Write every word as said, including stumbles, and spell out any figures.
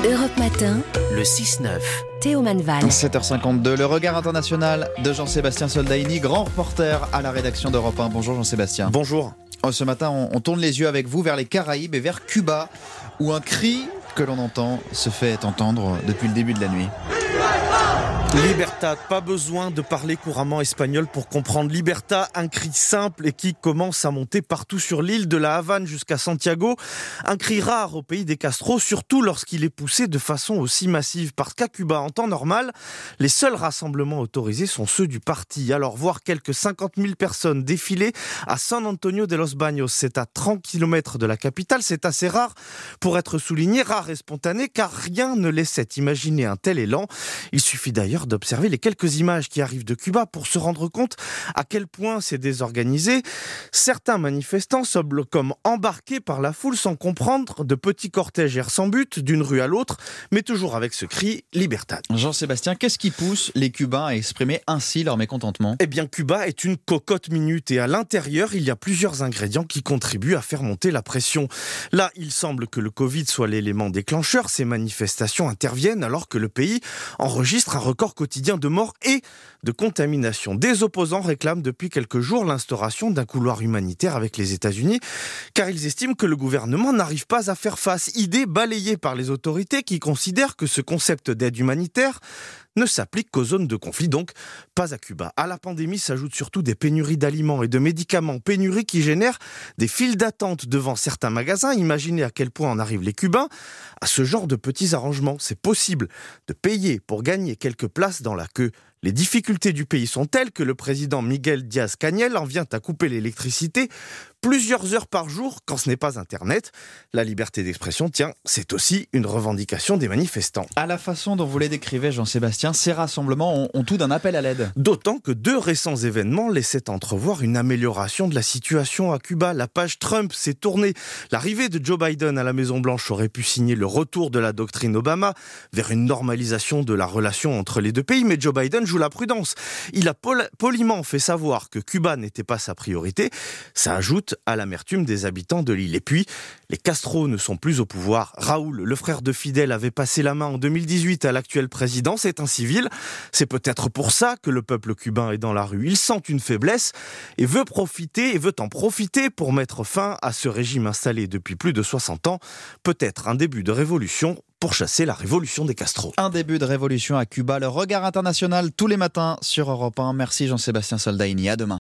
Europe Matin, Le six neuf. Théo Manval. sept heures cinquante-deux, le regard international de Jean-Sébastien Soldaini, grand reporter à la rédaction d'Europe un. Bonjour Jean-Sébastien. Bonjour. Oh, ce matin, on, on tourne les yeux avec vous vers les Caraïbes et vers Cuba, où un cri que l'on entend se fait entendre depuis le début de la nuit. Libertad, pas besoin de parler couramment espagnol pour comprendre Libertad, un cri simple et qui commence à monter partout sur l'île, de la Havane jusqu'à Santiago. Un cri rare au pays des Castro, surtout lorsqu'il est poussé de façon aussi massive. Parce qu'à Cuba, en temps normal, les seuls rassemblements autorisés sont ceux du parti. Alors voir quelques cinquante mille personnes défiler à San Antonio de los Baños, c'est à trente kilomètres de la capitale, c'est assez rare pour être souligné, rare et spontané, car rien ne laissait imaginer un tel élan. Il suffit d'ailleurs d'observer les quelques images qui arrivent de Cuba pour se rendre compte à quel point c'est désorganisé. Certains manifestants semblent comme embarqués par la foule sans comprendre, de petits cortèges errent sans but d'une rue à l'autre, mais toujours avec ce cri « Libertad ». Jean-Sébastien, qu'est-ce qui pousse les Cubains à exprimer ainsi leur mécontentement ? Eh bien, Cuba est une cocotte minute et à l'intérieur, il y a plusieurs ingrédients qui contribuent à faire monter la pression. Là, il semble que le Covid soit l'élément déclencheur. Ces manifestations interviennent alors que le pays enregistre un record quotidien de morts et de contamination. Des opposants réclament depuis quelques jours l'instauration d'un couloir humanitaire avec les États-Unis, car ils estiment que le gouvernement n'arrive pas à faire face. Idée balayée par les autorités qui considèrent que ce concept d'aide humanitaire ne s'applique qu'aux zones de conflit, donc pas à Cuba. À la pandémie s'ajoutent surtout des pénuries d'aliments et de médicaments, pénuries qui génèrent des files d'attente devant certains magasins. Imaginez à quel point en arrivent les Cubains à ce genre de petits arrangements. C'est possible de payer pour gagner quelques places dans la queue. Les difficultés du pays sont telles que le président Miguel Díaz-Canel en vient à couper l'électricité plusieurs heures par jour quand ce n'est pas Internet. La liberté d'expression, tiens, c'est aussi une revendication des manifestants. À la façon dont vous les décrivez, Jean-Sébastien, ces rassemblements ont, ont tout d'un appel à l'aide. D'autant que deux récents événements laissaient entrevoir une amélioration de la situation à Cuba. La page Trump s'est tournée. L'arrivée de Joe Biden à la Maison-Blanche aurait pu signer le retour de la doctrine Obama vers une normalisation de la relation entre les deux pays, mais Joe Biden joue la prudence. Il a pol- poliment fait savoir que Cuba n'était pas sa priorité. Ça ajoute à l'amertume des habitants de l'île. Et puis, les Castro ne sont plus au pouvoir. Raúl, le frère de Fidel, avait passé la main en deux mille dix-huit à l'actuel président. C'est un civil. C'est peut-être pour ça que le peuple cubain est dans la rue. Il sent une faiblesse et veut profiter et veut en profiter pour mettre fin à ce régime installé depuis plus de soixante ans. Peut-être un début de révolution pour chasser la révolution des Castro. Un début de révolution à Cuba. Le regard international tous les matins sur Europe un. Merci Jean-Sébastien Soldaini. À demain.